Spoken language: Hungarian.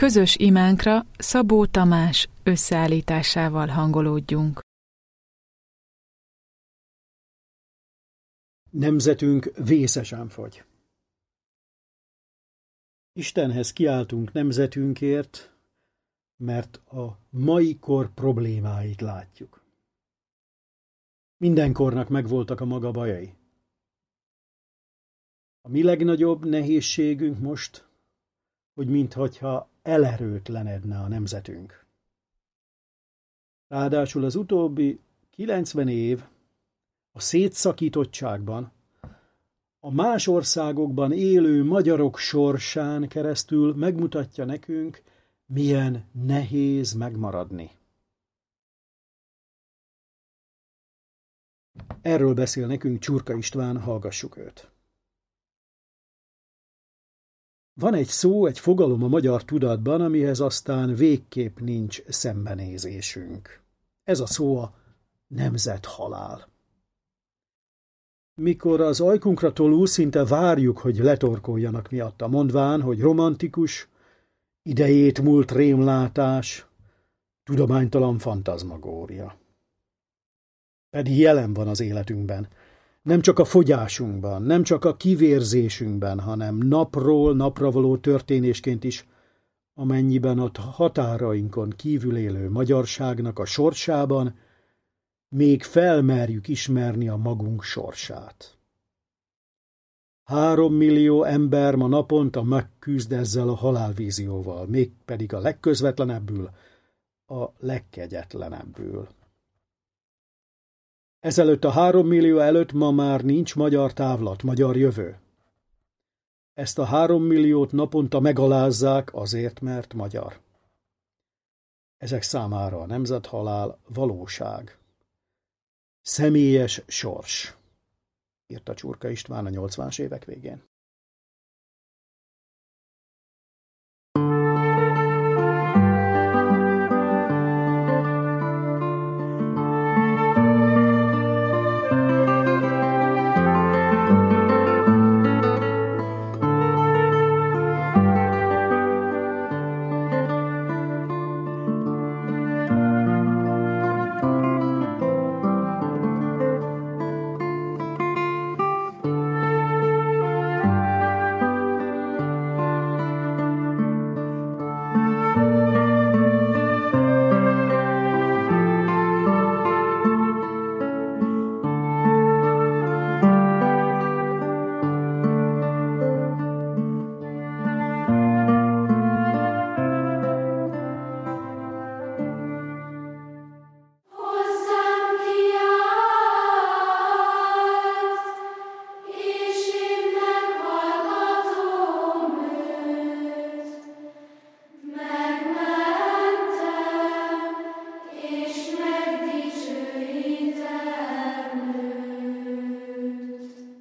Közös imánkra Szabó Tamás összeállításával hangolódjunk. Nemzetünk vészesen fogy. Istenhez kiáltunk nemzetünkért, mert a mai kor problémáit látjuk. Minden kornak megvoltak a maga bajai. A mi legnagyobb nehézségünk most, hogy minthogyha elerőtlenedne a nemzetünk. Ráadásul az utóbbi 90 év a szétszakítottságban, a más országokban élő magyarok sorsán keresztül megmutatja nekünk, milyen nehéz megmaradni. Erről beszél nekünk Csurka István, hallgassuk őt. Van egy szó, egy fogalom a magyar tudatban, amihez aztán végképp nincs szembenézésünk. Ez a szó a nemzethalál. Mikor az ajkunkra tolul, szinte várjuk, hogy letorkoljanak miatta, mondván, hogy romantikus, idejét múlt rémlátás, tudománytalan fantazmagória. Pedig jelen van az életünkben, nem csak a fogyásunkban, nem csak a kivérzésünkben, hanem napról napra való történésként is, amennyiben a határainkon kívül élő magyarságnak a sorsában még felmerjük ismerni a magunk sorsát. 3 millió ember ma naponta megküzd ezzel a halálvízióval, mégpedig a legközvetlenebbül, a legkegyetlenebbül. Ezelőtt a 3 millió előtt ma már nincs magyar távlat, magyar jövő. Ezt a 3 milliót naponta megalázzák azért, mert magyar. Ezek számára a nemzethalál valóság. Személyes sors, írta Csurka István a 80-as évek végén.